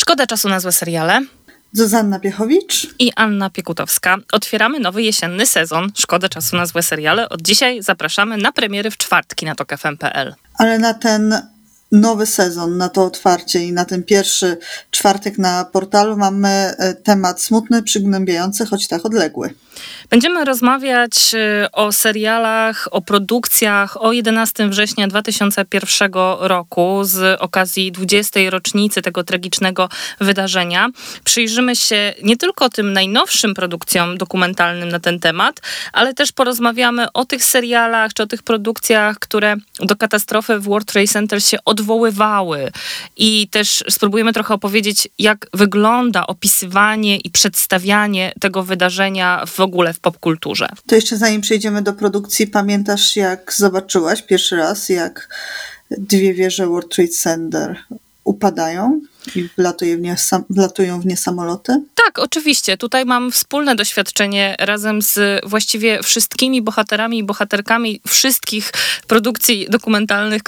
Szkoda czasu na złe seriale. Zuzanna Piechowicz I Anna Piekutowska. Otwieramy nowy jesienny sezon Szkoda czasu na złe seriale. Od dzisiaj zapraszamy na premiery w czwartki na tok.fm.pl. Ale na ten nowy sezon, na to otwarcie i na ten pierwszy czwartek na portalu mamy temat smutny, przygnębiający, choć tak odległy. Będziemy rozmawiać o serialach, o produkcjach o 11 września 2001 roku z okazji 20. rocznicy tego tragicznego wydarzenia. Przyjrzymy się nie tylko tym najnowszym produkcjom dokumentalnym na ten temat, ale też porozmawiamy o tych serialach czy o tych produkcjach, które do katastrofy w World Trade Center się odwoływały. I też spróbujemy trochę opowiedzieć, jak wygląda opisywanie i przedstawianie tego wydarzenia w ogóle w popkulturze. To jeszcze zanim przejdziemy do produkcji, pamiętasz, jak zobaczyłaś pierwszy raz, jak dwie wieże World Trade Center upadają i wlatują w nie samoloty? Tak, oczywiście. Tutaj mam wspólne doświadczenie razem z właściwie wszystkimi bohaterami i bohaterkami wszystkich produkcji dokumentalnych,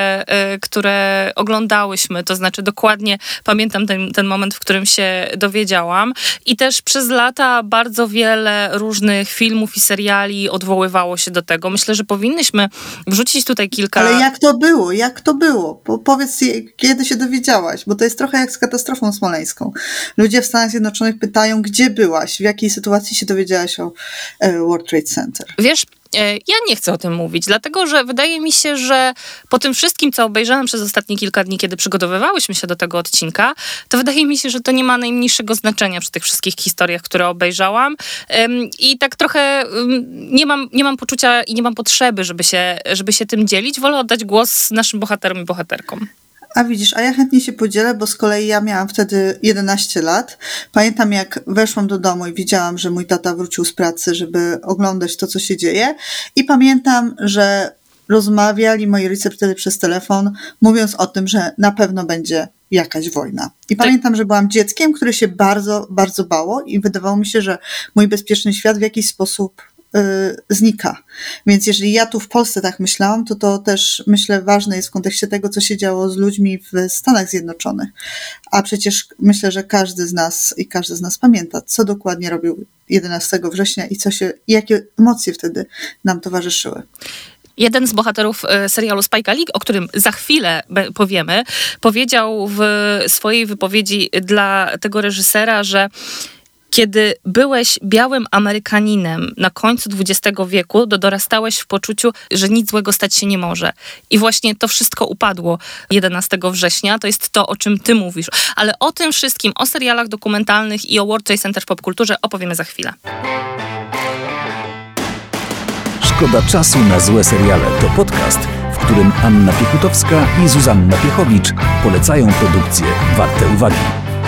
które oglądałyśmy. To znaczy dokładnie pamiętam ten moment, w którym się dowiedziałam. I też przez lata bardzo wiele różnych filmów i seriali odwoływało się do tego. Myślę, że powinnyśmy wrzucić tutaj kilka... Ale jak to było? Jak to było? Powiedz, kiedy się dowiedziałaś, bo to jest trochę jak z katastrofą smoleńską. Ludzie w Stanach Zjednoczonych pytają, gdzie byłaś, w jakiej sytuacji się dowiedziałaś o World Trade Center. Wiesz, ja nie chcę o tym mówić, dlatego że wydaje mi się, że po tym wszystkim, co obejrzałam przez ostatnie kilka dni, kiedy przygotowywałyśmy się do tego odcinka, to wydaje mi się, że to nie ma najmniejszego znaczenia przy tych wszystkich historiach, które obejrzałam. I tak trochę nie mam poczucia i nie mam potrzeby, żeby się tym dzielić. Wolę oddać głos naszym bohaterom i bohaterkom. A widzisz, a ja chętnie się podzielę, bo z kolei ja miałam wtedy 11 lat. Pamiętam, jak weszłam do domu i widziałam, że mój tata wrócił z pracy, żeby oglądać to, co się dzieje. I pamiętam, że rozmawiali moi rodzice wtedy przez telefon, mówiąc o tym, że na pewno będzie jakaś wojna. I pamiętam, że byłam dzieckiem, które się bardzo, bardzo bało i wydawało mi się, że mój bezpieczny świat w jakiś sposób znika. Więc jeżeli ja tu w Polsce tak myślałam, to też myślę ważne jest w kontekście tego, co się działo z ludźmi w Stanach Zjednoczonych. A przecież myślę, że każdy z nas pamięta, co dokładnie robił 11 września i jakie emocje wtedy nam towarzyszyły. Jeden z bohaterów serialu Spike'a Lee, o którym za chwilę powiemy, powiedział w swojej wypowiedzi dla tego reżysera, że kiedy byłeś białym Amerykaninem na końcu XX wieku, dorastałeś w poczuciu, że nic złego stać się nie może. I właśnie to wszystko upadło 11 września. To jest to, o czym ty mówisz. Ale o tym wszystkim, o serialach dokumentalnych i o World Trade Center w popkulturze opowiemy za chwilę. Szkoda czasu na złe seriale to podcast, w którym Anna Piekutowska i Zuzanna Piechowicz polecają produkcje warte uwagi.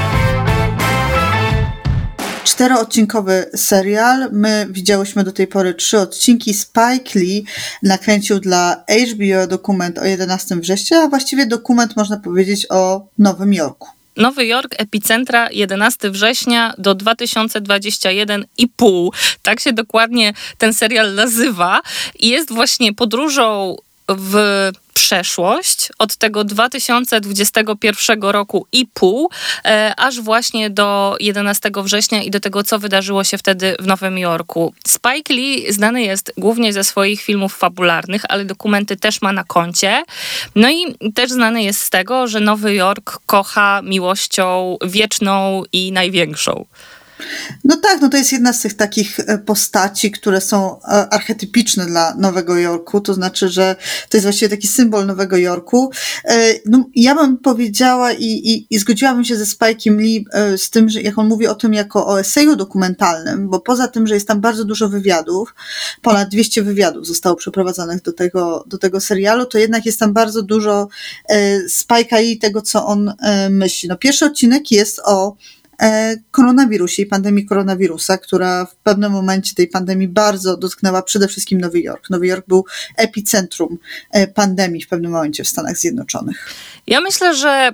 4-odcinkowy serial. My widziałyśmy do tej pory 3 odcinki. Spike Lee nakręcił dla HBO dokument o 11 września, a właściwie dokument, można powiedzieć, o Nowym Jorku. Nowy Jork, epicentra, 11 września do 2021,5. Tak się dokładnie ten serial nazywa. I jest właśnie podróżą w przeszłość od tego 2021 roku i pół, aż właśnie do 11 września i do tego, co wydarzyło się wtedy w Nowym Jorku. Spike Lee znany jest głównie ze swoich filmów fabularnych, ale dokumenty też ma na koncie. No i też znany jest z tego, że Nowy Jork kocha miłością wieczną i największą. No tak, no to jest jedna z tych takich postaci, które są archetypiczne dla Nowego Jorku, to znaczy, że to jest właściwie taki symbol Nowego Jorku. No, ja bym powiedziała i zgodziłabym się ze Spike'em Lee z tym, że jak on mówi o tym jako o eseju dokumentalnym, bo poza tym, że jest tam bardzo dużo wywiadów, ponad 200 wywiadów zostało przeprowadzonych do tego serialu, to jednak jest tam bardzo dużo Spike'a Lee, tego, co on myśli. No, pierwszy odcinek jest o koronawirusie i pandemii koronawirusa, która w pewnym momencie tej pandemii bardzo dotknęła przede wszystkim Nowy Jork. Nowy Jork był epicentrum pandemii w pewnym momencie w Stanach Zjednoczonych. Ja myślę, że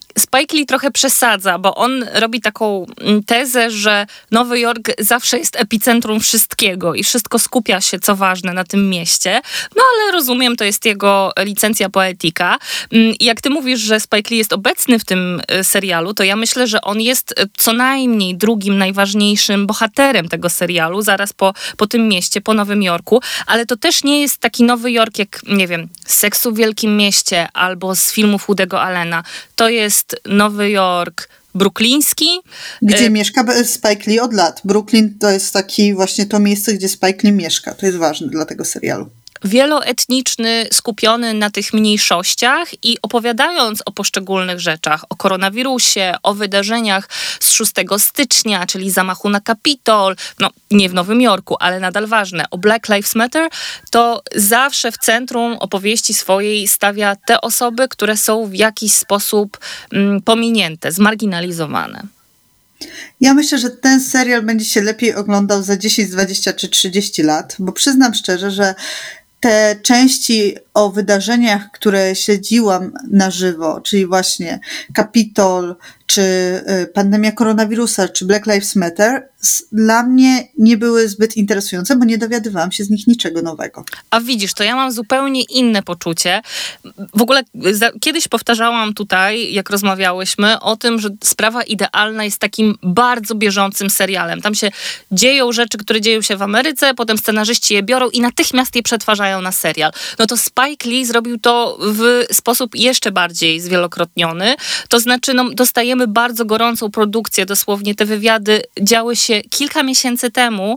Spike Lee trochę przesadza, bo on robi taką tezę, że Nowy Jork zawsze jest epicentrum wszystkiego i wszystko skupia się, co ważne, na tym mieście. No ale rozumiem, to jest jego licencja poetyka. I jak ty mówisz, że Spike Lee jest obecny w tym serialu, to ja myślę, że on jest co najmniej drugim najważniejszym bohaterem tego serialu, zaraz po tym mieście, po Nowym Jorku, ale to też nie jest taki Nowy Jork jak, nie wiem, z Seksu w Wielkim Mieście albo z filmów Woody'ego Allena. To jest Nowy Jork brookliński. Gdzie mieszka Spike Lee od lat. Brooklyn to jest taki właśnie to miejsce, gdzie Spike Lee mieszka. To jest ważne dla tego serialu. Wieloetniczny, skupiony na tych mniejszościach i opowiadając o poszczególnych rzeczach, o koronawirusie, o wydarzeniach z 6 stycznia, czyli zamachu na Kapitol, no nie w Nowym Jorku, ale nadal ważne, o Black Lives Matter, to zawsze w centrum opowieści swojej stawia te osoby, które są w jakiś sposób pominięte, zmarginalizowane. Ja myślę, że ten serial będzie się lepiej oglądał za 10, 20 czy 30 lat, bo przyznam szczerze, że te części o wydarzeniach, które śledziłam na żywo, czyli właśnie Kapitol, czy pandemia koronawirusa, czy Black Lives Matter, dla mnie nie były zbyt interesujące, bo nie dowiadywałam się z nich niczego nowego. A widzisz, to ja mam zupełnie inne poczucie. W ogóle kiedyś powtarzałam tutaj, jak rozmawiałyśmy, o tym, że Sprawa Idealna jest takim bardzo bieżącym serialem. Tam się dzieją rzeczy, które dzieją się w Ameryce, potem scenarzyści je biorą i natychmiast je przetwarzają na serial. No to Spike Lee zrobił to w sposób jeszcze bardziej zwielokrotniony. To znaczy, no, dostajemy bardzo gorącą produkcję, dosłownie te wywiady działy się kilka miesięcy temu.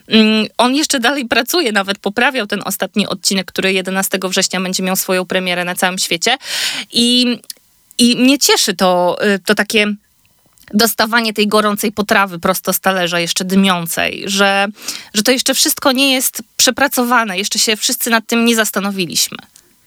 On jeszcze dalej pracuje, nawet poprawiał ten ostatni odcinek, który 11 września będzie miał swoją premierę na całym świecie. I mnie cieszy to takie dostawanie tej gorącej potrawy prosto z talerza, jeszcze dymiącej, że to jeszcze wszystko nie jest przepracowane, jeszcze się wszyscy nad tym nie zastanowiliśmy.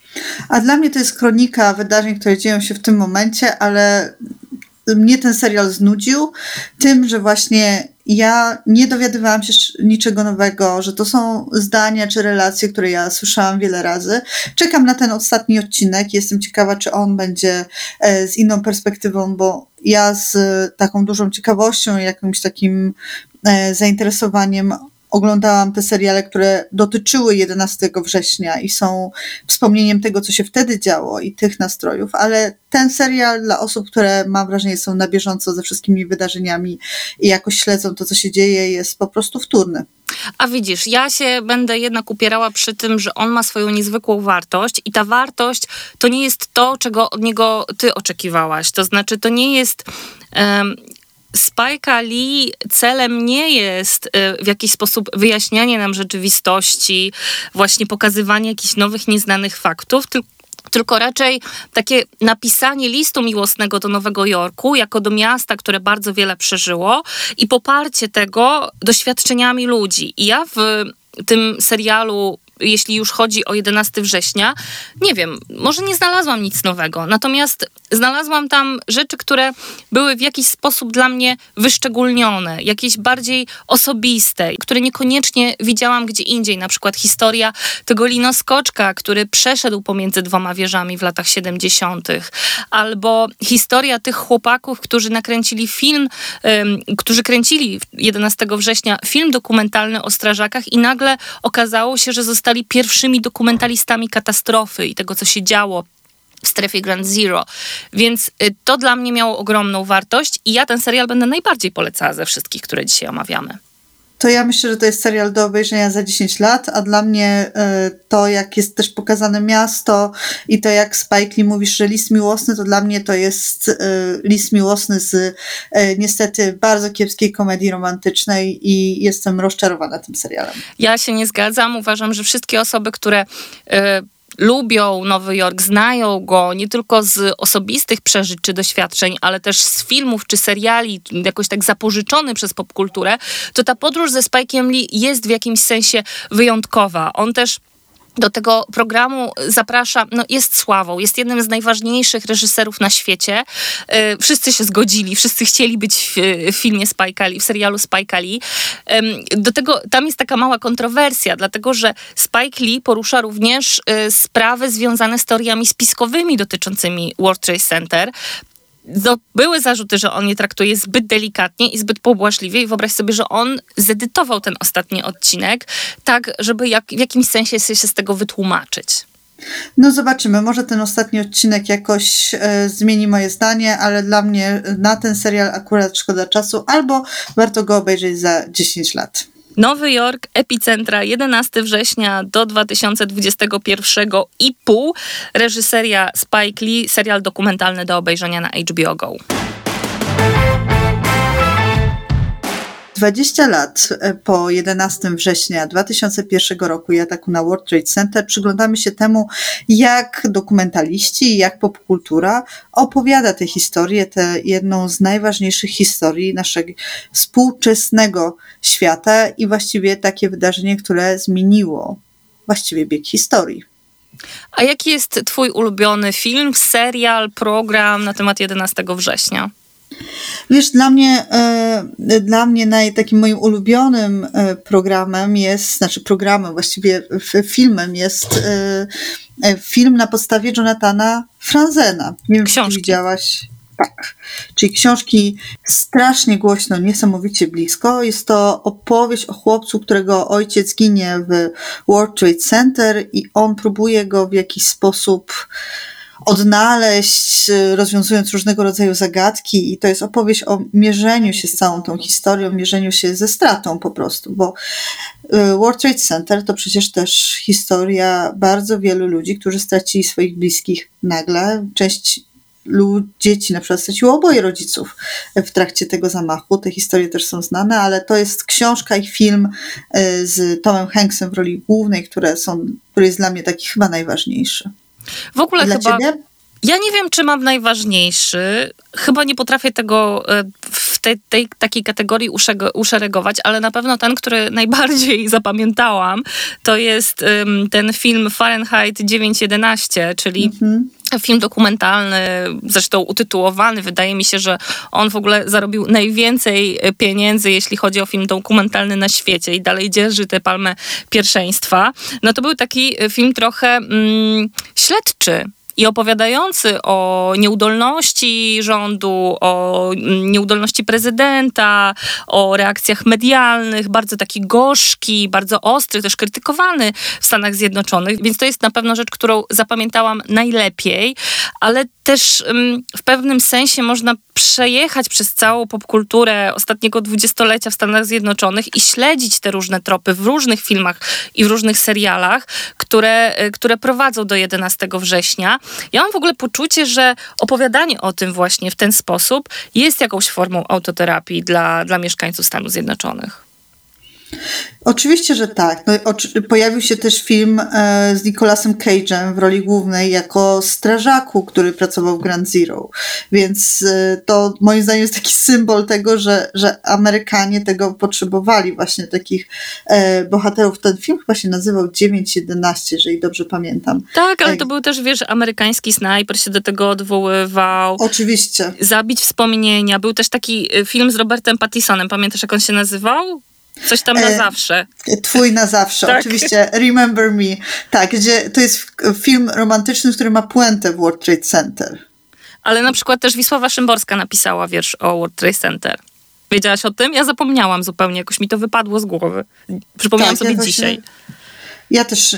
A dla mnie to jest kronika wydarzeń, które dzieją się w tym momencie, ale mnie ten serial znudził tym, że właśnie ja nie dowiadywałam się niczego nowego, że to są zdania czy relacje, które ja słyszałam wiele razy. Czekam na ten ostatni odcinek. Jestem ciekawa, czy on będzie z inną perspektywą, bo ja z taką dużą ciekawością, jakimś takim zainteresowaniem oglądałam te seriale, które dotyczyły 11 września i są wspomnieniem tego, co się wtedy działo i tych nastrojów, ale ten serial dla osób, które mam wrażenie są na bieżąco ze wszystkimi wydarzeniami i jakoś śledzą to, co się dzieje, jest po prostu wtórny. A widzisz, ja się będę jednak upierała przy tym, że on ma swoją niezwykłą wartość i ta wartość to nie jest to, czego od niego ty oczekiwałaś. To znaczy, to nie jest... Spike'a Lee celem nie jest w jakiś sposób wyjaśnianie nam rzeczywistości, właśnie pokazywanie jakichś nowych, nieznanych faktów, tylko raczej takie napisanie listu miłosnego do Nowego Jorku, jako do miasta, które bardzo wiele przeżyło i poparcie tego doświadczeniami ludzi. I ja w tym serialu, jeśli już chodzi o 11 września, nie wiem, może nie znalazłam nic nowego, natomiast znalazłam tam rzeczy, które były w jakiś sposób dla mnie wyszczególnione, jakieś bardziej osobiste, które niekoniecznie widziałam gdzie indziej, na przykład historia tego linoskoczka, który przeszedł pomiędzy 2 wieżami w latach 70., albo historia tych chłopaków, którzy nakręcili film, którzy kręcili 11 września film dokumentalny o strażakach i nagle okazało się, że zostali pierwszymi dokumentalistami katastrofy i tego, co się działo w strefie Ground Zero. Więc to dla mnie miało ogromną wartość i ja ten serial będę najbardziej polecała ze wszystkich, które dzisiaj omawiamy. To ja myślę, że to jest serial do obejrzenia za 10 lat, a dla mnie to, jak jest też pokazane miasto i to, jak Spike Lee mówisz, że list miłosny, to dla mnie to jest list miłosny z niestety bardzo kiepskiej komedii romantycznej i jestem rozczarowana tym serialem. Ja się nie zgadzam. Uważam, że wszystkie osoby, które lubią Nowy Jork, znają go nie tylko z osobistych przeżyć czy doświadczeń, ale też z filmów czy seriali, jakoś tak zapożyczony przez popkulturę, to ta podróż ze Spike'em Lee jest w jakimś sensie wyjątkowa. On też do tego programu zaprasza, no jest sławą, jest jednym z najważniejszych reżyserów na świecie. Wszyscy się zgodzili, wszyscy chcieli być w filmie Spike'a Lee, w serialu Spike'a Lee. Do tego tam jest taka mała kontrowersja, dlatego że Spike Lee porusza również sprawy związane z teoriami spiskowymi dotyczącymi World Trade Center. były zarzuty, że on je traktuje zbyt delikatnie i zbyt pobłażliwie i wyobraź sobie, że on zedytował ten ostatni odcinek tak, żeby w jakimś sensie się z tego wytłumaczyć. No zobaczymy, może ten ostatni odcinek jakoś zmieni moje zdanie, ale dla mnie na ten serial akurat szkoda czasu, albo warto go obejrzeć za 10 lat. Nowy Jork, Epicentra, 11 września do 2021,5. Reżyseria Spike Lee, serial dokumentalny do obejrzenia na HBO Go. 20 lat po 11 września 2001 roku i ataku na World Trade Center przyglądamy się temu, jak dokumentaliści, jak popkultura opowiada tę historię, tę jedną z najważniejszych historii naszego współczesnego świata i właściwie takie wydarzenie, które zmieniło właściwie bieg historii. A jaki jest twój ulubiony film, serial, program na temat 11 września? Wiesz, dla mnie takim moim ulubionym programem jest, właściwie filmem jest film na podstawie Jonathana Franzena. Nie wiem, czy ty widziałaś. Tak. Czyli książki strasznie głośno, niesamowicie blisko. Jest to opowieść o chłopcu, którego ojciec ginie w World Trade Center i on próbuje go w jakiś sposób odnaleźć, rozwiązując różnego rodzaju zagadki i to jest opowieść o mierzeniu się z całą tą historią, mierzeniu się ze stratą po prostu, bo World Trade Center to przecież też historia bardzo wielu ludzi, którzy stracili swoich bliskich nagle. Część dzieci na przykład straciło oboje rodziców w trakcie tego zamachu. Te historie też są znane, ale to jest książka i film z Tomem Hanksem w roli głównej, który jest dla mnie taki chyba najważniejszy. W ogóle dla chyba... ciebie? Ja nie wiem, czy mam najważniejszy. Chyba nie potrafię tego w tej takiej kategorii uszeregować, ale na pewno ten, który najbardziej zapamiętałam, to jest ten film Fahrenheit 9/11, czyli film dokumentalny, zresztą utytułowany. Wydaje mi się, że on w ogóle zarobił najwięcej pieniędzy, jeśli chodzi o film dokumentalny na świecie i dalej dzierży tę palmę pierwszeństwa. No to był taki film trochę śledczy i opowiadający o nieudolności rządu, o nieudolności prezydenta, o reakcjach medialnych, bardzo taki gorzki, bardzo ostry, też krytykowany w Stanach Zjednoczonych, więc to jest na pewno rzecz, którą zapamiętałam najlepiej, ale też w pewnym sensie można przejechać przez całą popkulturę ostatniego 20-lecia w Stanach Zjednoczonych i śledzić te różne tropy w różnych filmach i w różnych serialach, które prowadzą do 11 września. Ja mam w ogóle poczucie, że opowiadanie o tym właśnie w ten sposób jest jakąś formą autoterapii dla mieszkańców Stanów Zjednoczonych. Oczywiście, że tak. No, pojawił się też film z Nicolasem Cage'em w roli głównej jako strażaku, który pracował w Ground Zero. Więc to moim zdaniem jest taki symbol tego, że Amerykanie tego potrzebowali, właśnie takich bohaterów. Ten film chyba się nazywał 9/11, jeżeli dobrze pamiętam. Tak, ale to był też, wiesz, amerykański snajper się do tego odwoływał. Oczywiście. Zabić wspomnienia. Był też taki film z Robertem Pattisonem. Pamiętasz, jak on się nazywał? Coś tam na zawsze. Twój na zawsze, tak. Oczywiście. Remember Me. Tak, gdzie to jest film romantyczny, który ma puentę w World Trade Center. Ale na przykład też Wisława Szymborska napisała wiersz o World Trade Center. Wiedziałaś o tym? Ja zapomniałam zupełnie, jakoś mi to wypadło z głowy. Przypomniałam sobie dzisiaj. Ja też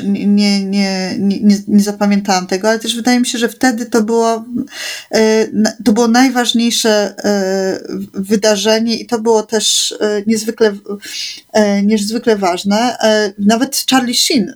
nie zapamiętałam tego, ale też wydaje mi się, że wtedy to było najważniejsze wydarzenie i to było też niezwykle ważne. Nawet Charlie Sheen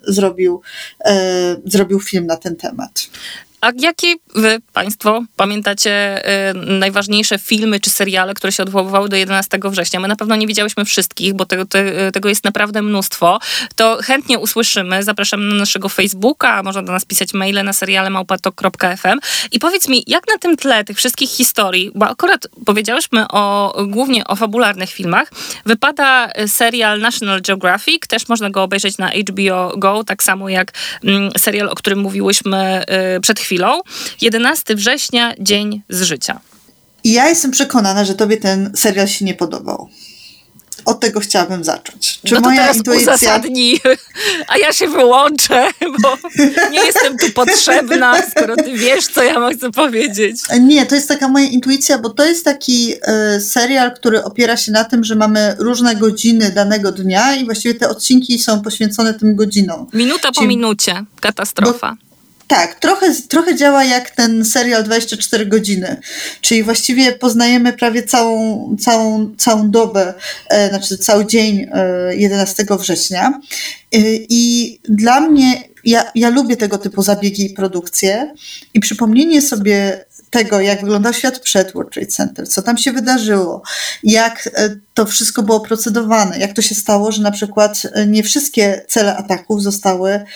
zrobił film na ten temat. A jakie wy, państwo, pamiętacie najważniejsze filmy czy seriale, które się odwoływały do 11 września? My na pewno nie widziałyśmy wszystkich, bo tego jest naprawdę mnóstwo. To chętnie usłyszymy. Zapraszam na naszego Facebooka, można do nas pisać maile na seriale@tok.fm. I powiedz mi, jak na tym tle tych wszystkich historii, bo akurat powiedziałyśmy głównie o fabularnych filmach, wypada serial National Geographic, też można go obejrzeć na HBO Go, tak samo jak serial, o którym mówiłyśmy przed chwilą. 11 września, dzień z życia. I ja jestem przekonana, że tobie ten serial się nie podobał. od tego chciałabym zacząć. Czy no to moja teraz intuicja... uzasadnij, a ja się wyłączę, bo nie jestem tu potrzebna, skoro ty wiesz, co ja chcę powiedzieć. Nie, to jest taka moja intuicja, bo to jest taki serial, który opiera się na tym, że mamy różne godziny danego dnia i właściwie te odcinki są poświęcone tym godzinom. Minuta po minucie. Katastrofa. Tak, trochę działa jak ten serial 24 godziny, czyli właściwie poznajemy prawie całą dobę, znaczy cały dzień 11 września i dla mnie, ja lubię tego typu zabiegi i produkcje i przypomnienie sobie tego, jak wyglądał świat przed World Trade Center, co tam się wydarzyło, jak to wszystko było procedowane, jak to się stało, że na przykład nie wszystkie cele ataków zostały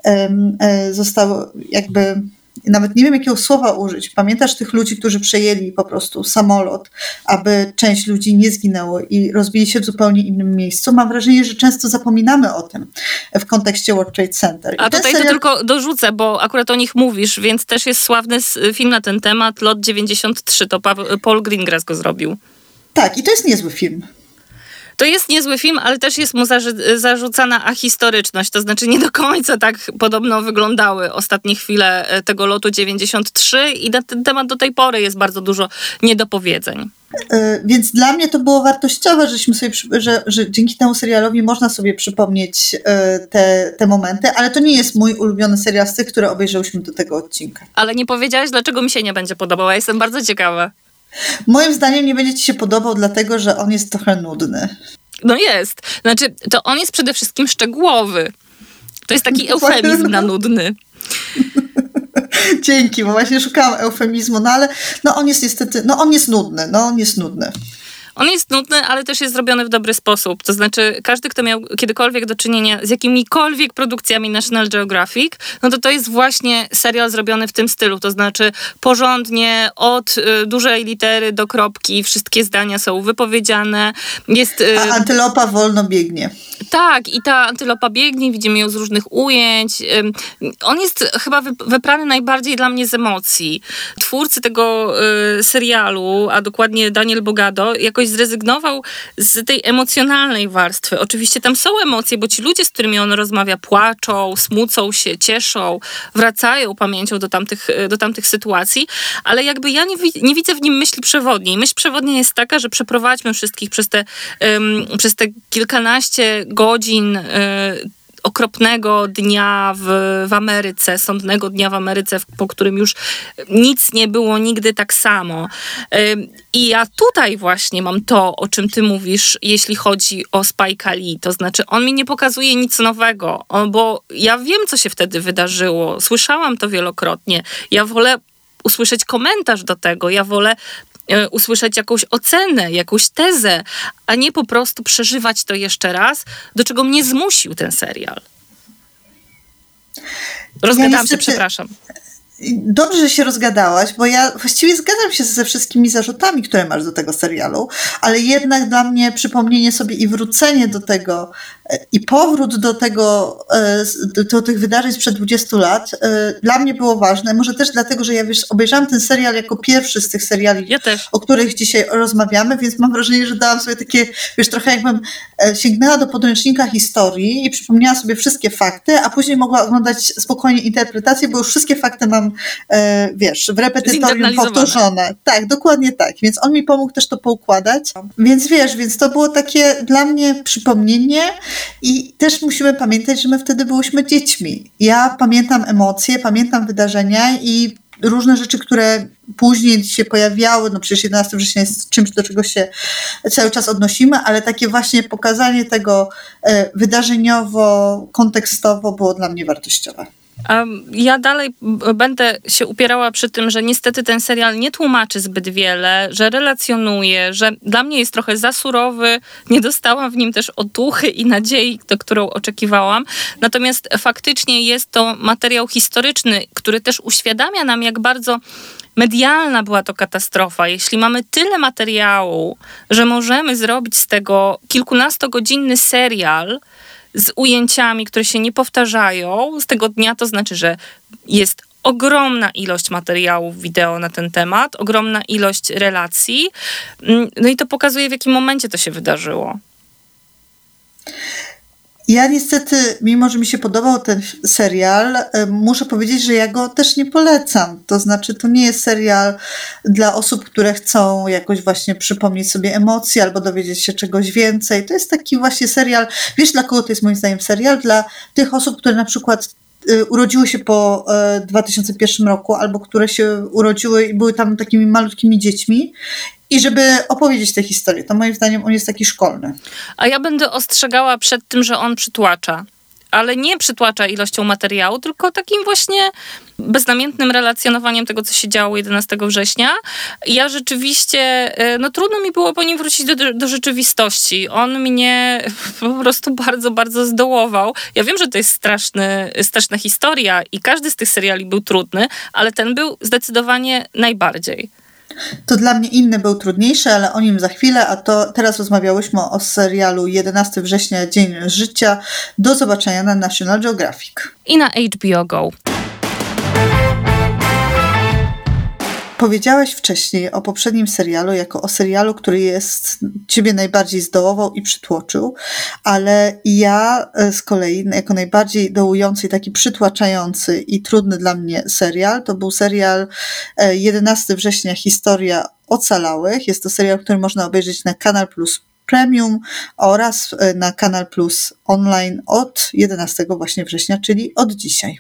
jakby, nawet nie wiem jakiego słowa użyć. Pamiętasz tych ludzi, którzy przejęli po prostu samolot, aby część ludzi nie zginęło i rozbili się w zupełnie innym miejscu? Mam wrażenie, że często zapominamy o tym w kontekście World Trade Center. A tutaj to tylko dorzucę, bo akurat o nich mówisz, więc też jest sławny film na ten temat, Lot 93, to Paul Greengrass go zrobił. Tak, i to jest niezły film. To jest niezły film, ale też jest mu zarzucana ahistoryczność, to znaczy nie do końca tak podobno wyglądały ostatnie chwile tego lotu 93 i na ten temat do tej pory jest bardzo dużo niedopowiedzeń. Więc dla mnie to było wartościowe, że dzięki temu serialowi można sobie przypomnieć te momenty, ale to nie jest mój ulubiony serial z tych, które obejrzałyśmy do tego odcinka. Ale nie powiedziałaś, dlaczego mi się nie będzie podobał, ja jestem bardzo ciekawa. Moim zdaniem nie będzie ci się podobał, dlatego że on jest trochę nudny. No jest. Znaczy, to on jest przede wszystkim szczegółowy. To jest taki eufemizm na nudny. Dzięki, bo właśnie szukałam eufemizmu, no ale on jest niestety, on jest nudny. On jest nudny, ale też jest zrobiony w dobry sposób. To znaczy, każdy, kto miał kiedykolwiek do czynienia z jakimikolwiek produkcjami National Geographic, no to jest właśnie serial zrobiony w tym stylu. To znaczy, porządnie, od dużej litery do kropki, wszystkie zdania są wypowiedziane. A antylopa wolno biegnie. Tak, i ta antylopa biegnie, widzimy ją z różnych ujęć. On jest chyba wyprany najbardziej dla mnie z emocji. Twórcy tego serialu, a dokładnie Daniel Bogado, jakoś zrezygnował z tej emocjonalnej warstwy. Oczywiście tam są emocje, bo ci ludzie, z którymi on rozmawia, płaczą, smucą się, cieszą, wracają pamięcią do tamtych sytuacji, ale jakby ja nie widzę w nim myśli przewodniej. Myśl przewodnia jest taka, że przeprowadźmy wszystkich przez te kilkanaście godzin okropnego dnia w Ameryce, sądnego dnia w Ameryce, po którym już nic nie było nigdy tak samo. I ja tutaj właśnie mam to, o czym ty mówisz, jeśli chodzi o Spike'a Lee. To znaczy, on mi nie pokazuje nic nowego, bo ja wiem, co się wtedy wydarzyło. Słyszałam to wielokrotnie. Ja wolę usłyszeć komentarz do tego. Ja wolę usłyszeć jakąś ocenę, jakąś tezę, a nie po prostu przeżywać to jeszcze raz, do czego mnie zmusił ten serial. Rozgadałam się, przepraszam. Dobrze, że się rozgadałaś, bo ja właściwie zgadzam się ze wszystkimi zarzutami, które masz do tego serialu, ale jednak dla mnie przypomnienie sobie i wrócenie do tego i powrót do tych wydarzeń sprzed 20 lat dla mnie było ważne. Może też dlatego, że ja obejrzałam ten serial jako pierwszy z tych seriali, o których dzisiaj rozmawiamy, więc mam wrażenie, że dałam sobie takie, trochę jakbym sięgnęła do podręcznika historii i przypomniała sobie wszystkie fakty, a później mogła oglądać spokojnie interpretację, bo już wszystkie fakty mam, w repetytorium powtórzone. Tak, dokładnie tak. Więc on mi pomógł też to poukładać. Więc to było takie dla mnie przypomnienie i też musimy pamiętać, że my wtedy byłyśmy dziećmi. Ja pamiętam emocje, pamiętam wydarzenia i różne rzeczy, które później się pojawiały, no przecież 11 września jest czymś, do czego się cały czas odnosimy, ale takie właśnie pokazanie tego wydarzeniowo, kontekstowo było dla mnie wartościowe. Ja dalej będę się upierała przy tym, że niestety ten serial nie tłumaczy zbyt wiele, że relacjonuje, że dla mnie jest trochę za surowy, nie dostałam w nim też otuchy i nadziei, którą oczekiwałam. Natomiast faktycznie jest to materiał historyczny, który też uświadamia nam, jak bardzo medialna była to katastrofa. Jeśli mamy tyle materiału, że możemy zrobić z tego kilkunastogodzinny serial z ujęciami, które się nie powtarzają z tego dnia, to znaczy, że jest ogromna ilość materiałów wideo na ten temat, ogromna ilość relacji. No i to pokazuje, w jakim momencie to się wydarzyło. Ja niestety, mimo że mi się podobał ten serial, muszę powiedzieć, że ja go też nie polecam. To znaczy, to nie jest serial dla osób, które chcą jakoś właśnie przypomnieć sobie emocje albo dowiedzieć się czegoś więcej. To jest taki właśnie serial, wiesz dla kogo to jest moim zdaniem serial? Dla tych osób, które na przykład urodziły się po 2001 roku albo które się urodziły i były tam takimi malutkimi dziećmi. I żeby opowiedzieć tę historię, to moim zdaniem on jest taki szkolny. A ja będę ostrzegała przed tym, że on przytłacza. Ale nie przytłacza ilością materiału, tylko takim właśnie beznamiętnym relacjonowaniem tego, co się działo 11 września. Ja rzeczywiście, trudno mi było po nim wrócić do rzeczywistości. On mnie po prostu bardzo, bardzo zdołował. Ja wiem, że to jest straszna historia i każdy z tych seriali był trudny, ale ten był zdecydowanie najbardziej. To dla mnie inny był trudniejszy, ale o nim za chwilę, a to teraz rozmawiałyśmy o serialu 11 września, Dzień Życia. Do zobaczenia na National Geographic. I na HBO Go. Powiedziałaś wcześniej o poprzednim serialu jako o serialu, który ciebie najbardziej zdołował i przytłoczył, ale ja z kolei jako najbardziej dołujący, taki przytłaczający i trudny dla mnie serial, to był serial 11 września, Historia Ocalałych. Jest to serial, który można obejrzeć na Kanal Plus Premium oraz na Kanal Plus Online od 11 właśnie września, czyli od dzisiaj.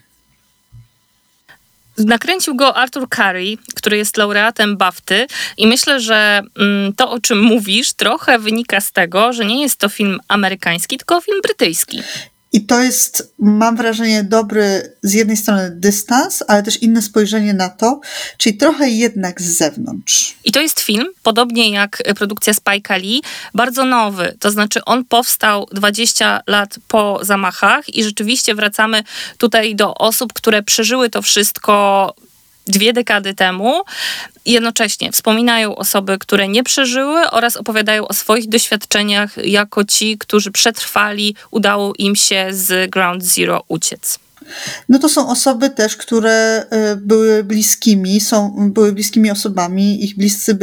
Nakręcił go Arthur Curry, który jest laureatem BAFTY i myślę, że to, o czym mówisz, trochę wynika z tego, że nie jest to film amerykański, tylko film brytyjski. I to jest, mam wrażenie, dobry z jednej strony dystans, ale też inne spojrzenie na to, czyli trochę jednak z zewnątrz. I to jest film, podobnie jak produkcja Spike'a Lee, bardzo nowy. To znaczy on powstał 20 lat po zamachach i rzeczywiście wracamy tutaj do osób, które przeżyły to wszystko 2 dekady temu. Jednocześnie wspominają osoby, które nie przeżyły oraz opowiadają o swoich doświadczeniach jako ci, którzy przetrwali, udało im się z Ground Zero uciec. No to są osoby też, które były bliskimi osobami, ich bliscy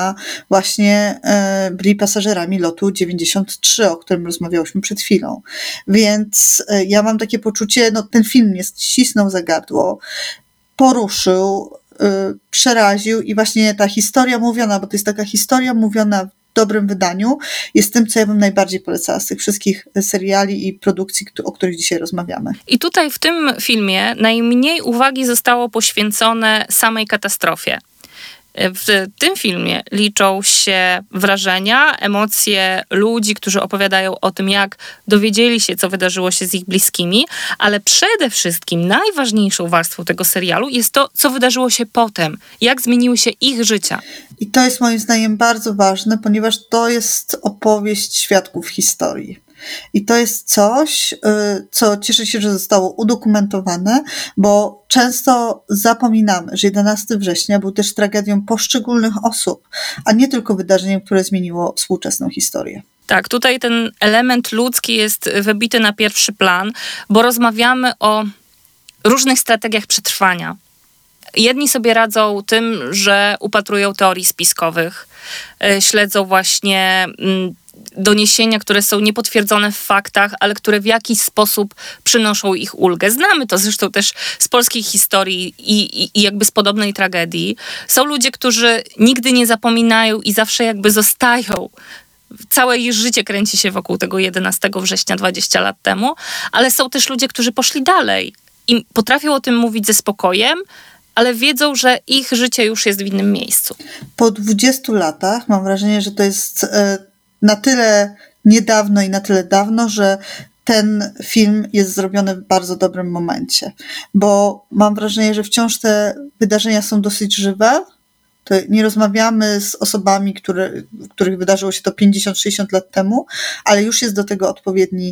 byli pasażerami lotu 93, o którym rozmawiałyśmy przed chwilą. Więc ja mam takie poczucie, ten film mnie ścisnął za gardło, poruszył, przeraził i właśnie ta historia mówiona, bo to jest taka historia mówiona w dobrym wydaniu, jest tym, co ja bym najbardziej polecała z tych wszystkich seriali i produkcji, o których dzisiaj rozmawiamy. I tutaj w tym filmie najmniej uwagi zostało poświęcone samej katastrofie. W tym filmie liczą się wrażenia, emocje ludzi, którzy opowiadają o tym, jak dowiedzieli się, co wydarzyło się z ich bliskimi, ale przede wszystkim najważniejszą warstwą tego serialu jest to, co wydarzyło się potem, jak zmieniły się ich życia. I to jest moim zdaniem bardzo ważne, ponieważ to jest opowieść świadków historii. I to jest coś, co cieszę się, że zostało udokumentowane, bo często zapominamy, że 11 września był też tragedią poszczególnych osób, a nie tylko wydarzeniem, które zmieniło współczesną historię. Tak, tutaj ten element ludzki jest wybity na pierwszy plan, bo rozmawiamy o różnych strategiach przetrwania. Jedni sobie radzą tym, że upatrują teorii spiskowych, śledzą właśnie doniesienia, które są niepotwierdzone w faktach, ale które w jakiś sposób przynoszą ich ulgę. Znamy to zresztą też z polskiej historii i jakby z podobnej tragedii. Są ludzie, którzy nigdy nie zapominają i zawsze jakby zostają. Całe ich życie kręci się wokół tego 11 września 20 lat temu, ale są też ludzie, którzy poszli dalej i potrafią o tym mówić ze spokojem, ale wiedzą, że ich życie już jest w innym miejscu. Po 20 latach mam wrażenie, że to jest na tyle niedawno i na tyle dawno, że ten film jest zrobiony w bardzo dobrym momencie, bo mam wrażenie, że wciąż te wydarzenia są dosyć żywe. To nie rozmawiamy z osobami, których wydarzyło się to 50-60 lat temu, ale już jest do tego odpowiedni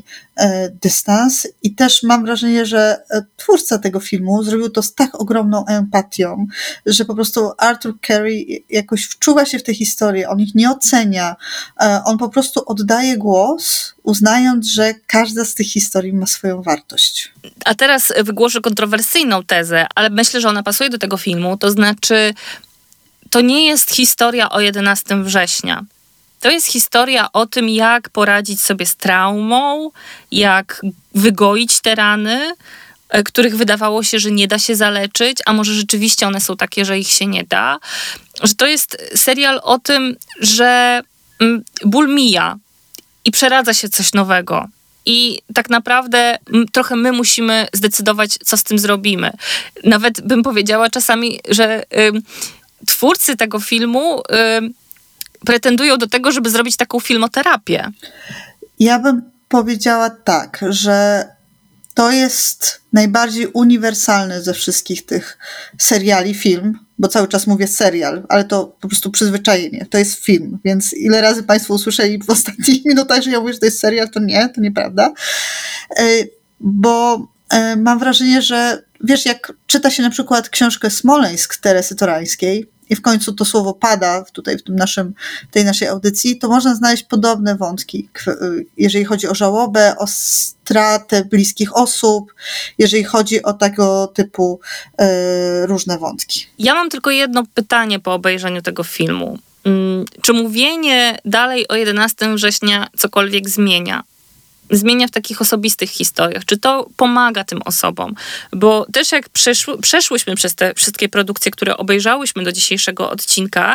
dystans i też mam wrażenie, że twórca tego filmu zrobił to z tak ogromną empatią, że po prostu Arthur Curry jakoś wczuwa się w tę historię, on ich nie ocenia, on po prostu oddaje głos, uznając, że każda z tych historii ma swoją wartość. A teraz wygłoszę kontrowersyjną tezę, ale myślę, że ona pasuje do tego filmu, to znaczy to nie jest historia o 11 września. To jest historia o tym, jak poradzić sobie z traumą, jak wygoić te rany, których wydawało się, że nie da się zaleczyć, a może rzeczywiście one są takie, że ich się nie da. Że to jest serial o tym, że ból mija i przeradza się coś nowego. I tak naprawdę trochę my musimy zdecydować, co z tym zrobimy. Nawet bym powiedziała czasami, że twórcy tego filmu pretendują do tego, żeby zrobić taką filmoterapię. Ja bym powiedziała tak, że to jest najbardziej uniwersalny ze wszystkich tych seriali film, bo cały czas mówię serial, ale to po prostu przyzwyczajenie. To jest film, więc ile razy Państwo usłyszeli w ostatnich minutach, że ja mówię, że to jest serial, to nieprawda. Bo mam wrażenie, że wiesz, jak czyta się na przykład książkę Smoleńsk Teresy Torańskiej i w końcu to słowo pada tutaj w tej naszej audycji, to można znaleźć podobne wątki, jeżeli chodzi o żałobę, o stratę bliskich osób, jeżeli chodzi o tego typu różne wątki. Ja mam tylko jedno pytanie po obejrzeniu tego filmu. Czy mówienie dalej o 11 września cokolwiek zmienia? Zmienia w takich osobistych historiach. Czy to pomaga tym osobom? Bo też jak przeszłyśmy przez te wszystkie produkcje, które obejrzałyśmy do dzisiejszego odcinka,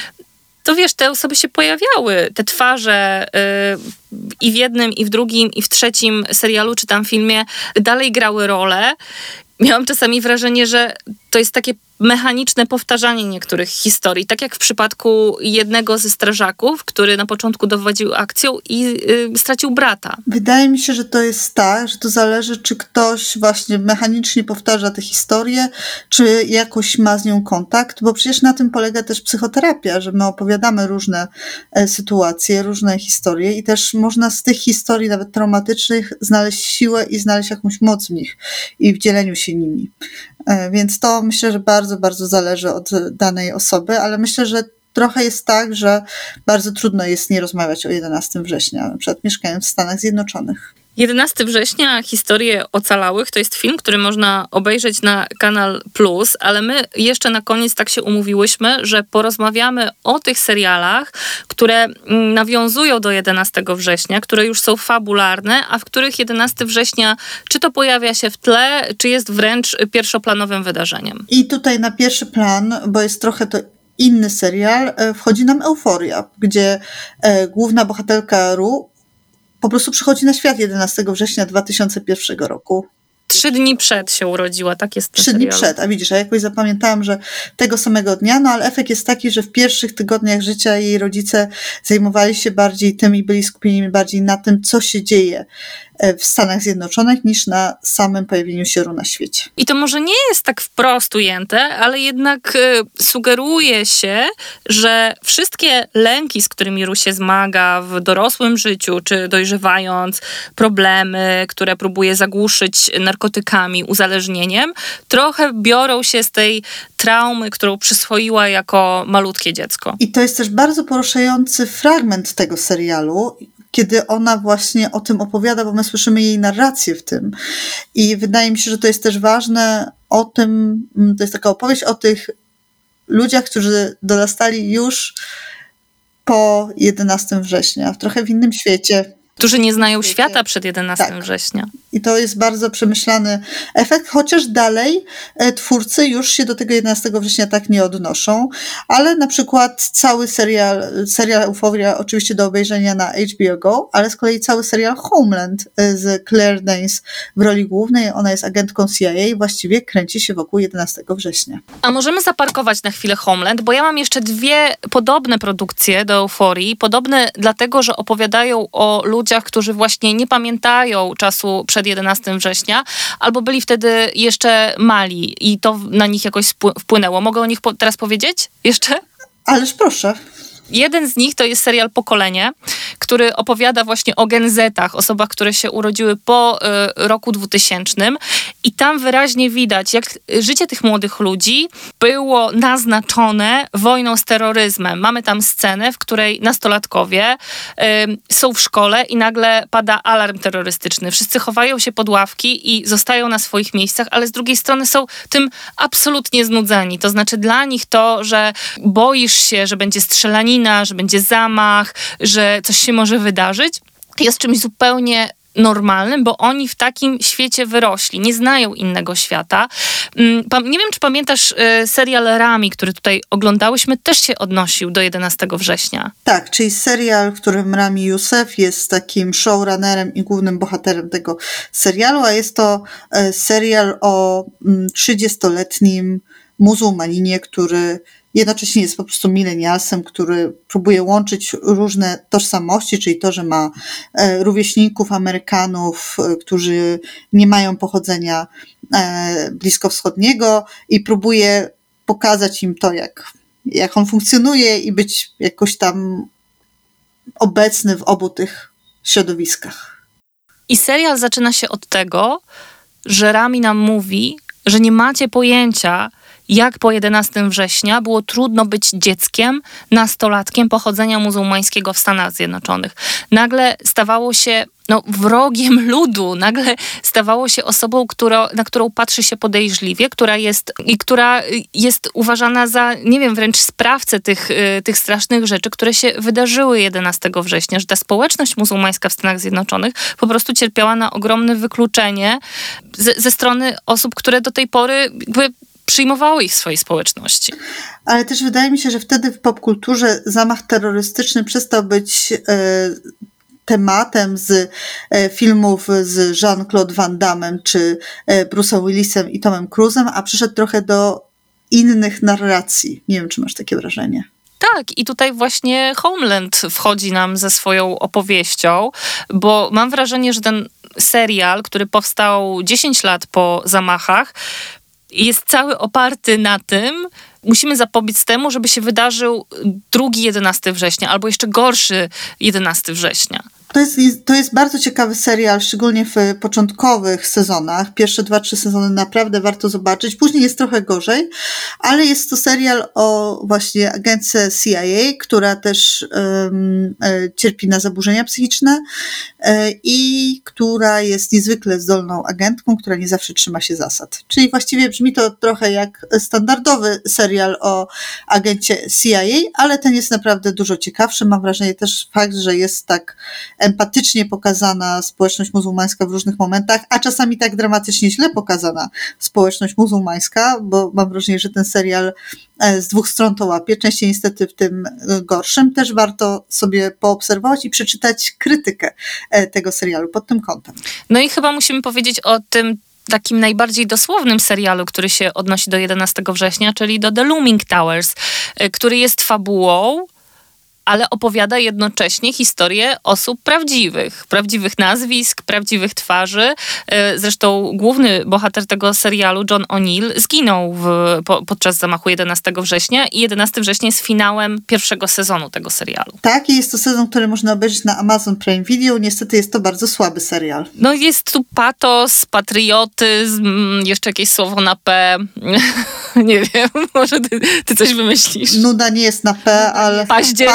to wiesz, te osoby się pojawiały, te twarze i w jednym, i w drugim, i w trzecim serialu, czy tam filmie dalej grały rolę. Miałam czasami wrażenie, że to jest takie mechaniczne powtarzanie niektórych historii. Tak jak w przypadku jednego ze strażaków, który na początku dowodził akcją i stracił brata. Wydaje mi się, że to jest tak, że to zależy, czy ktoś właśnie mechanicznie powtarza tę historię, czy jakoś ma z nią kontakt, bo przecież na tym polega też psychoterapia, że my opowiadamy różne sytuacje, różne historie i też można z tych historii, nawet traumatycznych, znaleźć siłę i znaleźć jakąś moc w nich i w dzieleniu się nimi. Więc to myślę, że bardzo, bardzo zależy od danej osoby, ale myślę, że trochę jest tak, że bardzo trudno jest nie rozmawiać o 11 września, na przykład mieszkając w Stanach Zjednoczonych. 11 września, Historie ocalałych, to jest film, który można obejrzeć na Kanal Plus, ale my jeszcze na koniec tak się umówiłyśmy, że porozmawiamy o tych serialach, które nawiązują do 11 września, które już są fabularne, a w których 11 września czy to pojawia się w tle, czy jest wręcz pierwszoplanowym wydarzeniem. I tutaj na pierwszy plan, bo jest trochę to inny serial, wchodzi nam Euforia, gdzie główna bohaterka Ru po prostu przychodzi na świat 11 września 2001 roku. 3 dni przed się urodziła, tak jest. 3 dni przed, a widzisz, a jakoś zapamiętałam, że tego samego dnia, no ale efekt jest taki, że w pierwszych tygodniach życia jej rodzice zajmowali się bardziej tym i byli skupieni bardziej na tym, co się dzieje w Stanach Zjednoczonych, niż na samym pojawieniu się Ru na świecie. I to może nie jest tak wprost ujęte, ale jednak sugeruje się, że wszystkie lęki, z którymi Ru się zmaga w dorosłym życiu, czy dojrzewając, problemy, które próbuje zagłuszyć narkotykami, uzależnieniem, trochę biorą się z tej traumy, którą przyswoiła jako malutkie dziecko. I to jest też bardzo poruszający fragment tego serialu, kiedy ona właśnie o tym opowiada, bo my słyszymy jej narrację w tym. I wydaje mi się, że to jest też ważne o tym, to jest taka opowieść o tych ludziach, którzy dorastali już po 11 września, trochę w innym świecie. Którzy nie znają świata przed 11 września. I to jest bardzo przemyślany efekt, chociaż dalej twórcy już się do tego 11 września tak nie odnoszą, ale na przykład cały serial Euphoria oczywiście do obejrzenia na HBO Go, ale z kolei cały serial Homeland z Claire Danes w roli głównej, ona jest agentką CIA i właściwie kręci się wokół 11 września. A możemy zaparkować na chwilę Homeland, bo ja mam jeszcze 2 podobne produkcje do Euforii, podobne dlatego, że opowiadają o ludziach, którzy właśnie nie pamiętają czasu przed 11 września, albo byli wtedy jeszcze mali i to na nich jakoś wpłynęło. Mogę o nich teraz powiedzieć jeszcze? Ależ proszę. Jeden z nich to jest serial Pokolenie, który opowiada właśnie o Gen Zetach, osobach, które się urodziły po roku 2000 i tam wyraźnie widać, jak życie tych młodych ludzi było naznaczone wojną z terroryzmem. Mamy tam scenę, w której nastolatkowie są w szkole i nagle pada alarm terrorystyczny. Wszyscy chowają się pod ławki i zostają na swoich miejscach, ale z drugiej strony są tym absolutnie znudzeni. To znaczy dla nich to, że boisz się, że będzie strzelanina, że będzie zamach, że coś się może wydarzyć, jest czymś zupełnie normalnym, bo oni w takim świecie wyrośli. Nie znają innego świata. Nie wiem, czy pamiętasz serial Rami, który tutaj oglądałyśmy, też się odnosił do 11 września. Tak, czyli serial, w którym Rami Youssef jest takim showrunnerem i głównym bohaterem tego serialu, a jest to serial o 30-letnim muzułmaninie, który jednocześnie jest po prostu milenialsem, który próbuje łączyć różne tożsamości, czyli to, że ma rówieśników Amerykanów, którzy nie mają pochodzenia bliskowschodniego i próbuje pokazać im to, jak on funkcjonuje i być jakoś tam obecny w obu tych środowiskach. I serial zaczyna się od tego, że Rami nam mówi, że nie macie pojęcia, jak po 11 września było trudno być dzieckiem, nastolatkiem pochodzenia muzułmańskiego w Stanach Zjednoczonych. Nagle stawało się wrogiem ludu, nagle stawało się osobą, na którą patrzy się podejrzliwie, która jest uważana za, nie wiem, wręcz sprawcę tych strasznych rzeczy, które się wydarzyły 11 września, że ta społeczność muzułmańska w Stanach Zjednoczonych po prostu cierpiała na ogromne wykluczenie ze strony osób, które do tej pory jakby przyjmowały ich w swojej społeczności. Ale też wydaje mi się, że wtedy w popkulturze zamach terrorystyczny przestał być tematem z filmów z Jean-Claude Van Damme czy Bruce'em Willisem i Tomem Cruise'em, a przyszedł trochę do innych narracji. Nie wiem, czy masz takie wrażenie. Tak, i tutaj właśnie Homeland wchodzi nam ze swoją opowieścią, bo mam wrażenie, że ten serial, który powstał 10 lat po zamachach, jest cały oparty na tym, musimy zapobiec temu, żeby się wydarzył drugi 11 września, albo jeszcze gorszy 11 września. To jest bardzo ciekawy serial, szczególnie w początkowych sezonach. Pierwsze 2-3 sezony naprawdę warto zobaczyć. Później jest trochę gorzej, ale jest to serial o właśnie agentce CIA, która też cierpi na zaburzenia psychiczne i która jest niezwykle zdolną agentką, która nie zawsze trzyma się zasad. Czyli właściwie brzmi to trochę jak standardowy serial o agencie CIA, ale ten jest naprawdę dużo ciekawszy. Mam wrażenie też fakt, że jest tak empatycznie pokazana społeczność muzułmańska w różnych momentach, a czasami tak dramatycznie źle pokazana społeczność muzułmańska, bo mam wrażenie, że ten serial z dwóch stron to łapie, częściej niestety w tym gorszym. Też warto sobie poobserwować i przeczytać krytykę tego serialu pod tym kątem. No i chyba musimy powiedzieć o tym takim najbardziej dosłownym serialu, który się odnosi do 11 września, czyli do The Looming Towers, który jest fabułą, ale opowiada jednocześnie historię osób prawdziwych nazwisk, prawdziwych twarzy. Zresztą główny bohater tego serialu, John O'Neill, zginął podczas zamachu 11 września i 11 września jest finałem pierwszego sezonu tego serialu. Tak, i jest to sezon, który można obejrzeć na Amazon Prime Video. Niestety jest to bardzo słaby serial. No jest tu patos, patriotyzm, jeszcze jakieś słowo na P. Nie wiem, może ty coś wymyślisz. Nuda nie jest na P, ale...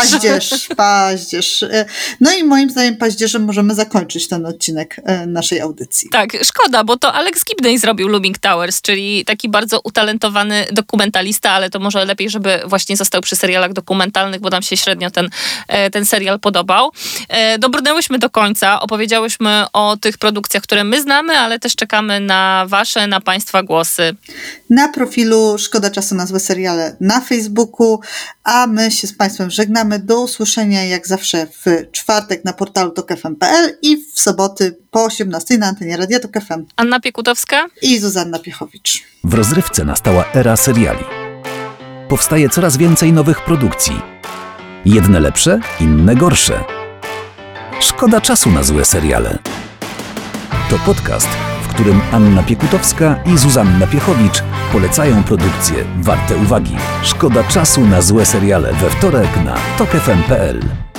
Paździerz. No i moim zdaniem paździerzem możemy zakończyć ten odcinek naszej audycji. Tak, szkoda, bo to Alex Gibney zrobił Looming Towers, czyli taki bardzo utalentowany dokumentalista, ale to może lepiej, żeby właśnie został przy serialach dokumentalnych, bo nam się średnio ten serial podobał. Dobrnęłyśmy do końca, opowiedziałyśmy o tych produkcjach, które my znamy, ale też czekamy na wasze, na państwa głosy. Na profilu Szkoda Czasu na Złe Seriale na Facebooku, a my się z państwem żegnamy. Do usłyszenia jak zawsze w czwartek na portalu tokfm.pl i w soboty po 18 na antenie Radia Tok FM. Anna Piekutowska i Zuzanna Piechowicz. W rozrywce nastała era seriali. Powstaje coraz więcej nowych produkcji. Jedne lepsze, inne gorsze. Szkoda czasu na złe seriale. To podcast, w którym Anna Piekutowska i Zuzanna Piechowicz polecają produkcje warte uwagi. Szkoda czasu na złe seriale we wtorek na tokfm.pl.